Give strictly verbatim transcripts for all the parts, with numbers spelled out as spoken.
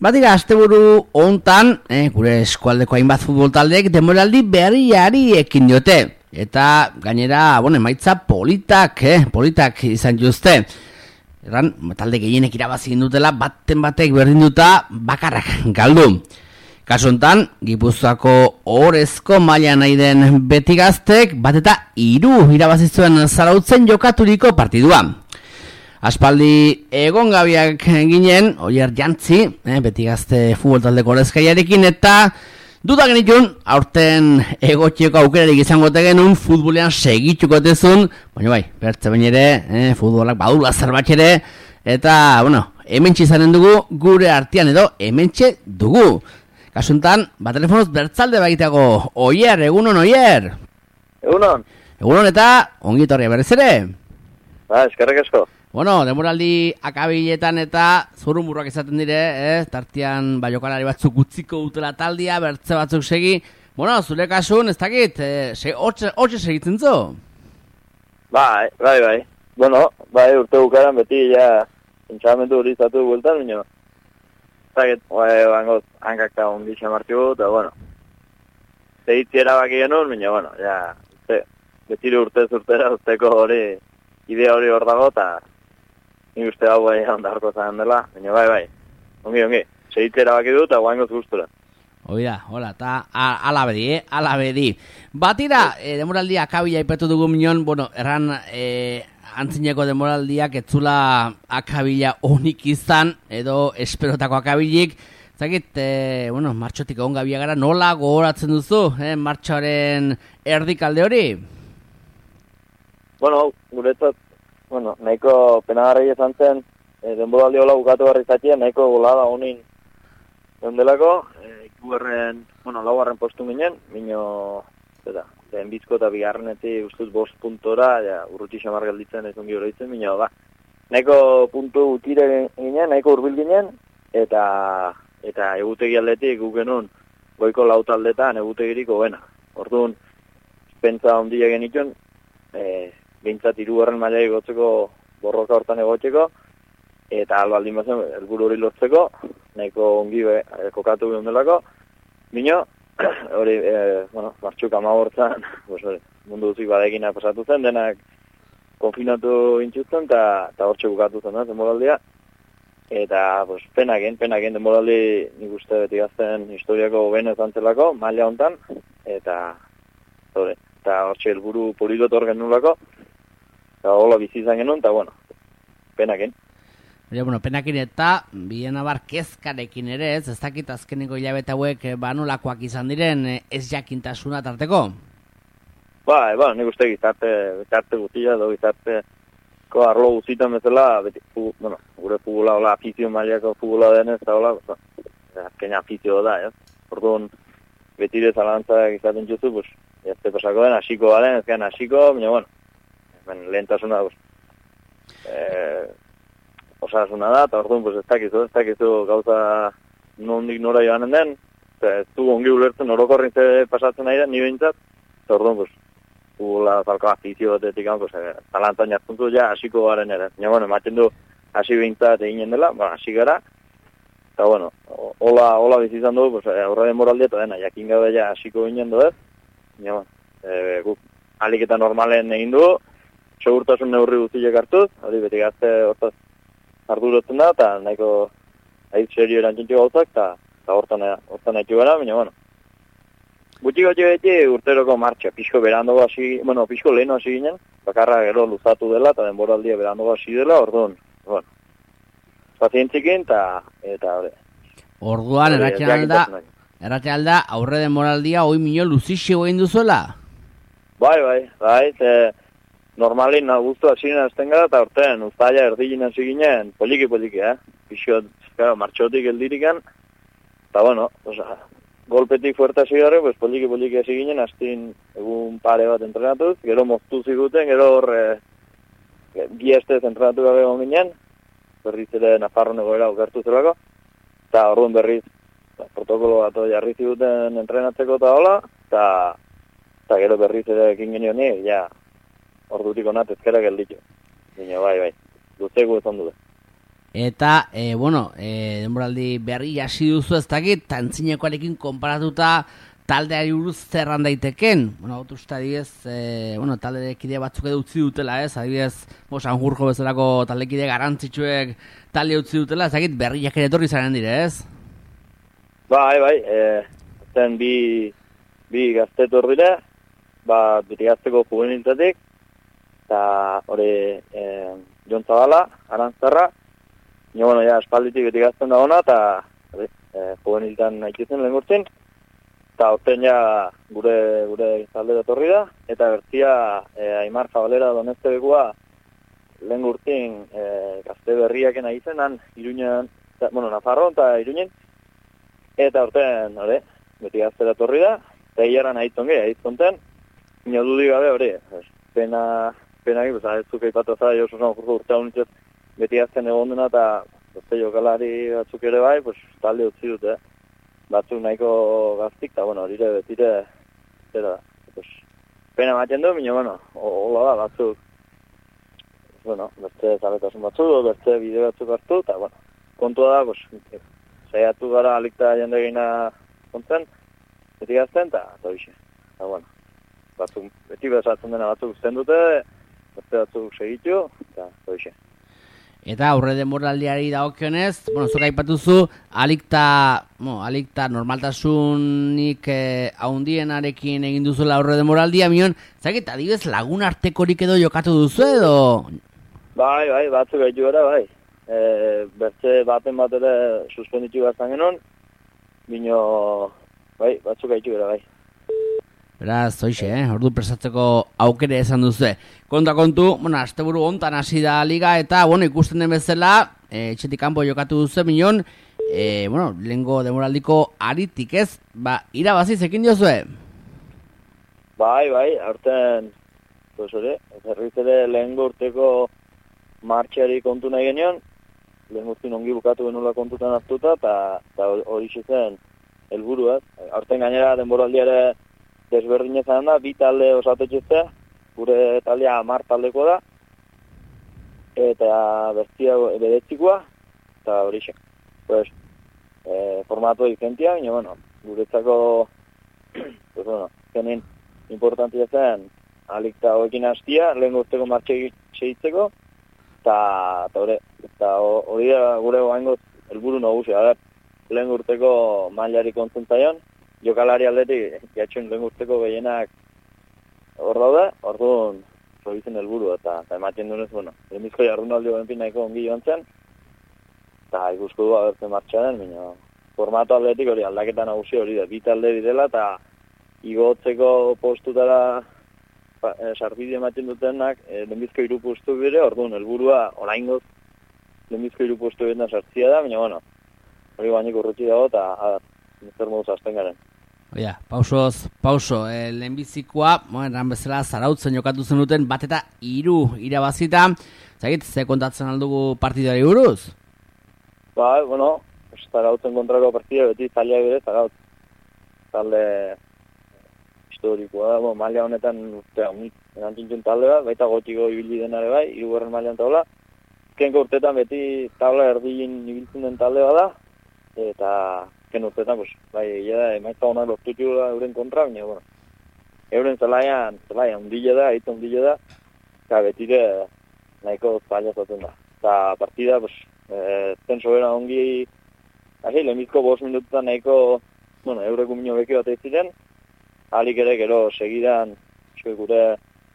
Badira, asteburu hontan, eh, gure eskualdeko hainbat futbol taldeek denboraldi berriari ekin diote. Eta gainera, bueno, emaitza politak, eh, politak izan juzte. Erran, talde gehienek irabazi dutela, baten batek berdinduta bakarrak galdu. Kasu hontan, Gipuzkoako orezko maila nahi den Beti Gaztek, bat eta hiru irabazi zuen Zarautzen jokaturiko partidua. Aspaldi egon gabiak ginen, Oier Jantzi, eh, Beti Gazte futbol taldeko orezkaiarekin, eta duda genitun, aurten egotxeko aukerarik izango genuen, futbolean segitxuko tezun, baina bai, bertze bain ere, eh, futbolak badula zerbait ere, eta, bueno, hementxe izanen dugu, gure artean edo, hementxe dugu. Kasuntan, ba telefonoz bertzalde baitago, Oier, egunon, Oier? Egunon. Egunon eta, ongi etorria berriz ere? Ba, eskerrik asko. Bueno, demoraldi akabiletan eta zurrumurrak izaten dire, eh? Tartian ba, jokalari batzuk utziko dutela taldia, bertze batzuk segi. Bueno, zure kasun, ez dakit, eh, se, hotxe segitzen zu? Bai, bai, bai. Bueno, bai, urte bukaran beti ja entxamentu hori izatu bueltan, minio. Ez dakit, bai, bangoz, hankak eta ongi xamartio, eta bueno. Zegitzi erabaki genuen, minio, bueno, ja, uste, betire urte zurtera, usteko hori, idea hori hor dago, eta nik uste hau bai ondarko zan dela, baina bai, bai, ongi, ongi, segitzera baki dut, eta guangoz guztura. Oida, hola, eta alabedi, eh, alabedi. Batira, eh, demoraldia akabila ipetu dugu minon, bueno, erran eh, antzineko demoraldiak etzula akabila honik izan, edo esperotako akabilik, zagit, eh, bueno, martxotik egon gabia gara, nola gogoratzen duzu, eh, martxoaren erdikalde hori? Bueno, guretzat, bueno, nahiko penagarri izan zen, e, denboraldi hola bukatu barri zatien, nahiko golada honin dendelako, e, ikuberren, bueno, laugarren postu ginen, minio, eta, lehen bizko eta bigarrenetik ustuz bost puntora, ja, urruti xamar gelditzen ez ongi oroitzen, minio, ba, nahiko puntu utire ginen, nahiko urbil ginen, eta, eta egutegi aldetik gukenun, goiko lautaldetan egutegirik hobena. Orduan, pentsa ondia genituen, e, behintzat hirugarren mailai gotzeko borroka hortan egotxeko, eta albaldin bazen helburu hori lortzeko, nahiko ongi be, e, kokatu behar delako. Bino, hori, e, bueno, martxuk amabortzan, pues, mundu duzik badekina pasatu zen, denak konfinatu intxutzen, eta hortxe bukatu zen, eh, denboraldia. Eta, pues, penaken, penaken denboraldi nik uste Beti Gazten historiako bene zantzelako, maila hontan, eta, hori, eta hortxe helburu poligotor genulako, eta hola bizi izan genuen, eta bueno, penakin. Ja, bueno, penakin eta bien abar kezkarekin ere ez, ez dakit azkeniko hilabete hauek banolakoak izan diren ez jakintasuna tarteko? Ba, e, ba, nik uste gizarte, gizarte guztia, edo gizarteko arlo guzitan bezala, beti, fu, bueno, gure futbola, hola, afizio mailako futbola denez, eta hola, azken afizio da, ez? Orduan, betire zalantzak izaten juzu, pues, jazte pasako den, hasiko balen, ezkean hasiko, baina, bueno, ben, lehentasuna, pues, eh, osasuna da, eta orduan, pues, ez dakizu, ez dakizu gauza nondik nora joanen den, ez du ongi ulertzen orokorrin ze pasatzen nahi den, ni behintzat, eta orduan, pues, futbola zalko afizio batetik, pues, eh, zalantzan jartzen ja, hasiko garen ere. Baina, bueno, ematen du, hasi behintzat eginen dela, ba, hasi gara, eta, bueno, hola, hola bizizan dugu, pues, aurre denboraldia, eta dena, jakin gabe ja hasiko ginen du, ez? Baina, bueno, e, guk alik eta normalen egin dugu, segurtasun neurri guztiek hartuz, hori Beti Gazte hortaz arduratzen da, eta nahiko hain serio erantzintxo gauzak, eta hortan hortan haitu gara, baina, bueno. Gutxi gotxi beti urteroko martxa, pixko berandogo hasi, bueno, pixko leheno hasi ginen, bakarra gero luzatu dela, eta denboraldia berandogo hasi dela, orduan, bueno, pazientzikin, eta, eta, hori. Orduan, erratxen alda, erratxen alda, aurre denboraldia, hoi minio luzixio egin duzuela? Bai, bai, bai, ze, normalin, guztu hasinen azten gara, eta orten, uztaila erdilin hasi ginen, poliki-poliki, eh? Pixo, gara, martxotik eldirikan, eta, bueno, oza, golpetik fuerte hasi gara, pues, poliki-poliki hasi ginen, hastin egun pare bat entrenatuz, gero moztu ziguten, gero hor, e, bi estez entrenatu gabe egon ginen, berriz ere Nafarroan egoera okertu zelako, eta orduan berriz, ta, protokolo bat jarri ziguten entrenatzeko eta hola, eta, eta gero berriz ere ekin genio ni, ja, ordutik onat ezkera gelditu. Dino, bai, bai, duzeko ezan dute. eta, e, bueno, e, denboraldi berri hasi duzu ez dakit, tantzinekoarekin konparatuta taldeari buruz zerran daiteken. Bueno, hau uste adibidez, e, bueno, taldekide batzuk edo utzi dutela, ez? Adibidez, bo, Sanjurjo bezalako taldekide garantzitsuek talde utzi dutela, ez dakit berriak ere etorri zaren dire, ez? Bai, bai, e, zen bi, bi gazte etorrire, ba, beti gazteko juveniltatik, eta hori e, Jon Zabala, Arantzarra, nio, bueno, ja, espalditik beti gazten da ona, eta e, juveniltan nahi zen lehen gurtzen, eta horten ja gure, gure talde etorri da, eta bertzia e, Aimar Zabalera Donezte bekua lehen gurtzen e, gazte berriaken nahi zenan, Iruñan, bueno, Nafarroan eta Iruñen, eta horten, hori, beti gazte etorri da, eta hiaran ahitzen gehi, ahitzen ten, nio dudik gabe hori, pena, pena egin, ez zuke ipatu zara, jo susan jurko urte hau nintzez, beti gazten egon dena, eta beste jokalari batzuk ere bai, pues, talde utzi dute, batzuk nahiko gaztik, eta bueno, horire betire, zera, pues, pena ematen du, minio, bueno, hola da, batzuk, bueno, beste zabetasun batzuk, beste bide batzuk hartu, eta bueno, kontua da, pues, saiatu gara alikta jende gina kontzen, beti gazten, eta hoxe, eta bueno, batzuk, beti bezatzen dena batzuk uzten dute, beste batzuk segitu, eta hoxe. Eta aurre denboraldiari dagokionez, bueno, zuk aipatuzu, alikta, bueno, alikta normaltasunik eh, haundienarekin egin duzuela aurre denboraldia, mion, zakit, adibez lagun artekorik edo jokatu duzu edo? Bai, bai, batzuk gaitu gara, bai. E, bertze baten bat ere suspenditu gaztan genuen, bino, bai, batzuk gaitu gara, bai. Beraz, hoxe, eh? Ordu prestatzeko aukere esan duzu. Konta kontu, bueno, asteburu hontan hasi da liga eta, bueno, ikusten den bezala, eh, etxetik kanpo jokatu duzu, minon, eh, bueno, lehengo demoraldiko aritik ez, ba, irabaziz ekin diozue? Bai, bai, aurten, pues hori, zerriz ere lehengo urteko martxari kontu nahi genion, lehen urtin ongi bukatu genuela kontutan hartuta, eta hori zen helburu, ez? Aurten gainera denboraldiare desberdin ezan da, bi talde osatetxezte, gure taldea hamar taldeko da, eta bestia bedetzikoa, eta hori xe. Pues, eh, formato diferentia, baina, bueno, guretzako, pues, bueno, zenin importantia zen, alikta hoekin hastia, lehen urteko martxe segitzeko, eta hori, eta hori da gure goaingoz helburu nagusia, lehen urteko mailari kontzentzaion, jokalari aldetik, jatxuen lehen urteko gehienak hor daude, orduan probizen helburu eta, eta ematen dunez, bueno, lehenbizko jardunaldi benpin nahiko ongi joan zen, eta ikusko du abertzen martxaren, baina formato aldetik hori aldaketa nagusi hori da, bi talde direla, eta igotzeko postutara pa, e, sarbide ematen dutenak, e, lehenbizko hiru postu bire, orduan helburua oraingoz lehenbizko hiru postu bire sartzia da, baina, bueno, hori bainik urrutzi dago, eta zer moduz hasten garen. Oia, pausoz, pauso, e, lehenbizikoa, bueno, bezala zarautzen jokatu zenuten bat eta hiru irabazita, zagit, ze kontatzen aldugu partidari buruz? Ba, bueno, zarautzen kontrako partida beti zaila bere, zaraut, talde historikoa da, bueno, maila honetan, urtea, unik, erantzintun talde bat, baita gotiko ibili denare bai, hirugarren mailan taula, kenko urtetan beti tabla erdilin ibiltzen den talde bat da, eta ken urtetan, pues, bai, egia da, emaitza honak lortutu da euren kontra, baina, bueno, euren zelaian, zelaian, undile da, aita undile da, eta betire nahiko zaila zaten da. Eta partida, pues, e, zen sobera ongi, hasi, lehenbizko bost minututan nahiko, bueno, eureko minio beki bat ziren, alik ere gero segidan, gure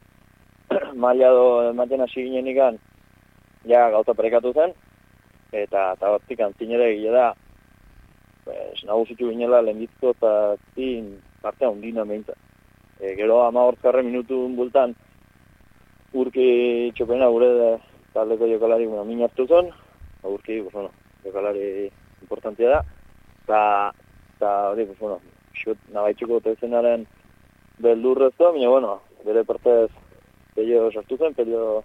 maila do ematen hasi ginen ikan, ja gauza parekatu zen, eta eta batzik antzinere egia da, pues, nagusitu ginela lehenbizko eta zin partea hundina mehintza. E, gero ama hortzkarre minutu bultan urki txopena gure taldeko jokalari bueno, min hartu zen, urki, pues, bueno, jokalari importantia da, eta hori, pues, bueno, xut nabaitxuko tezenaren beldurrezto, baina, bueno, bere partez pelio sartu zen, pelio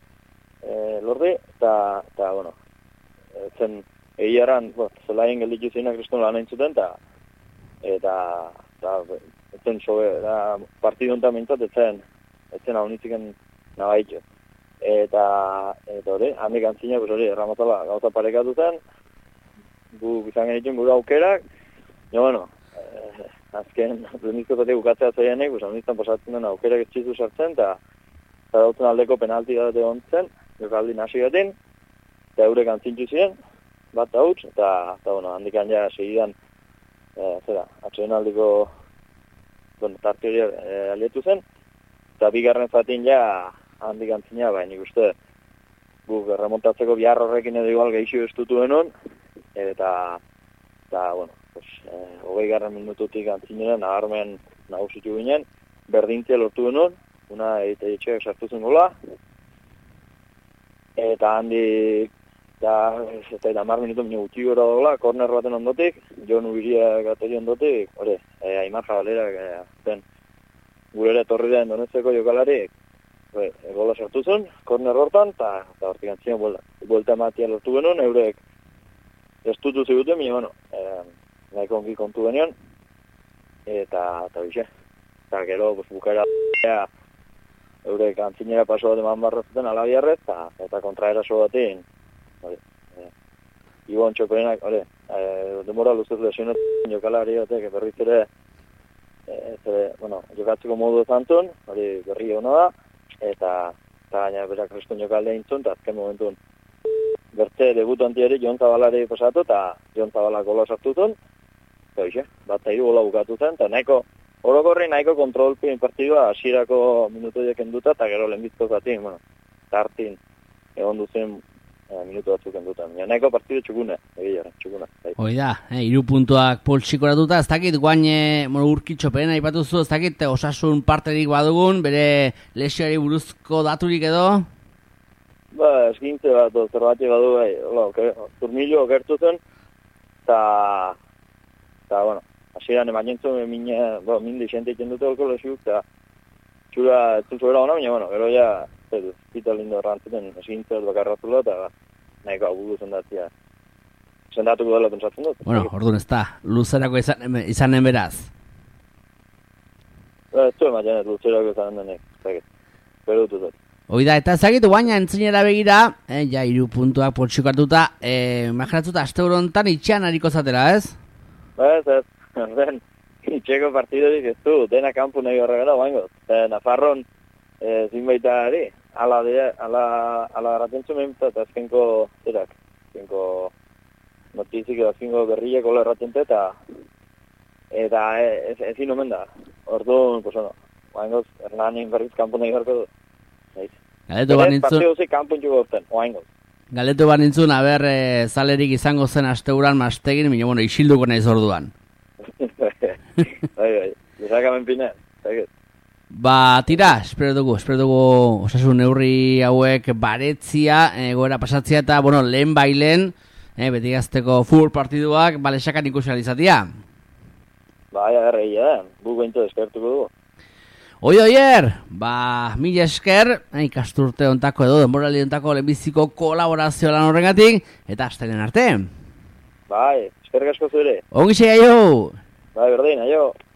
e, lordi, eta, eta, bueno, zen egiaran, bueno, zelaien gelditu zeinak kriston lan entzuten, eta, eta, eta, etzen sobe, da, partidu enten mintzat, etzen, etzen hau nitziken nabaitxo. eta, eta hori, handik antzina, pues hori, erramotala gauza parekatu zen, gu izan genituen gure aukerak, jo, bueno, eh, azken, lehenizkozatik bukatzea zaianek, pues haniztan pasatzen den aukerak etxizu sartzen, eta eta dautzen aldeko penalti bat egon zen, jokaldi nasi gaten, eta eurek antzintzu ziren, bat hauts, eta, eta bueno, handikan ja segidan, e, zera, atxeden aldiko, bueno, tarte hori e, alietu zen, eta bigarren zatin ja handik antzina, baina nik uste guk remontatzeko bihar horrekin edo igual geixo estutu denon, eta, eta, bueno, pues, e, hogei garren minututik antzinera nabarmen nagusitu ginen, berdintzia lortu denon, una eta etxeak sartu zen gola, eta handik, eta ez da mar minutu minu gutxi gora dola, korner baten ondotik, Jon Ubiria gateri ondotik, hori, e, Aimar Jabalera, e, zen, gurera etorri den Donetskeko jokalari, e, gola sartu zen, korner hortan, eta hortik antzien buelta ematia lortu genuen, eurek estutu ziguten, baina, bueno, e, nahiko ongi kontu genion, eta, eta bixe, eta gero, pues, bukara, ja, eurek antzinera paso bat eman barrazuten alabiarrez, eta, eta kontraeraso batean, hori, e, Ibon Txoperenak, hori, e, demora luzez lesionetan jokalari batek, berriz ere, e, zere, bueno, jokatzeko modu zantun, hori berri hona da, eta, eta gaina berak restun jokaldea intzun, eta azken momentun, bertze debutantiari Jon Zabalari pasatu, eta Jon Zabalak gola sartu zuen, eta hoxe, bat eta hiru gola bukatu zen, eta nahiko, orokorri nahiko kontrolpin partidua hasierako minutoiek enduta, eta gero lehenbizko zatin, bueno, tartin egon duzen e, minutu batzuk endutan. Ja, nahiko partidu txukune, egia, txukune. Bai. Hoi da, eh, iru puntuak poltsikoratuta, ez dakit guain e, bueno, urkitxoperen aipatuzu, ez dakit osasun parterik badugun, bere lesioari buruzko daturik edo? Ba, eskintze bat, zerbati badu, bai, hola, okay, turmilo okertu zen, eta, eta, bueno, hasieran emanentzu, ba, mindi xente iken dute olko lesiuk, eta txura, ez zuzuera hona, baina, bueno, gero ja, zedu, zita lindo errantzuten, eskintze bat bakarratula, eta nahiko abudu zendatzia. Zendatuko dela pentsatzen dut. Bueno, orduan ez da, luzerako izan, izanen beraz. Ba, ez zuen maten, luzerako izanen denek, zakit, pero dut dut. Hoi da, eta zagitu baina entzinera begira, eh, ja, iru puntuak poltsikatuta, eh, majeratzuta, aste horontan itxean hariko zatera, ez? Ba, ez, ez. Den, itxeko partidorik ez du, dena kampu nahi horregara oaingoz. E, Nafarron e, zinbaita ari, ala, ala, ala erratentzu mehimta eta azkenko, zerak, azkenko notizik edo azkenko berriak ola erratente eta eta ez, ez, ezin omen da. Orduan, pues bueno, oaingoz, Hernanin berriz kampu nahi horko du. Galetu bat nintzun... Partidozik kampu intxuko orten, oaingoz. Galetu bat nintzun, haber, e, zalerik izango zen asteuran mastegin, mina, bueno, isilduko nahiz orduan. Bai, bai, lezakamen pina, zakit. Ba, tira, espero dugu, espero dugu osasun neurri hauek baretzia, egoera pasatzia eta, bueno, lehen bailen, eh, beti gazteko futbol partiduak, balesakan ikusi alizatia. Bai, agarreia da, guk behintu eskertuko dugu. Oi, oier, ba, mila esker, eh, ikasturte ontako edo, denborali ontako lehenbiziko kolaborazio lan horrengatik, eta astelen arte. Bai, eskerrik asko zure. Ongi segaio! Bai, berdin, aio.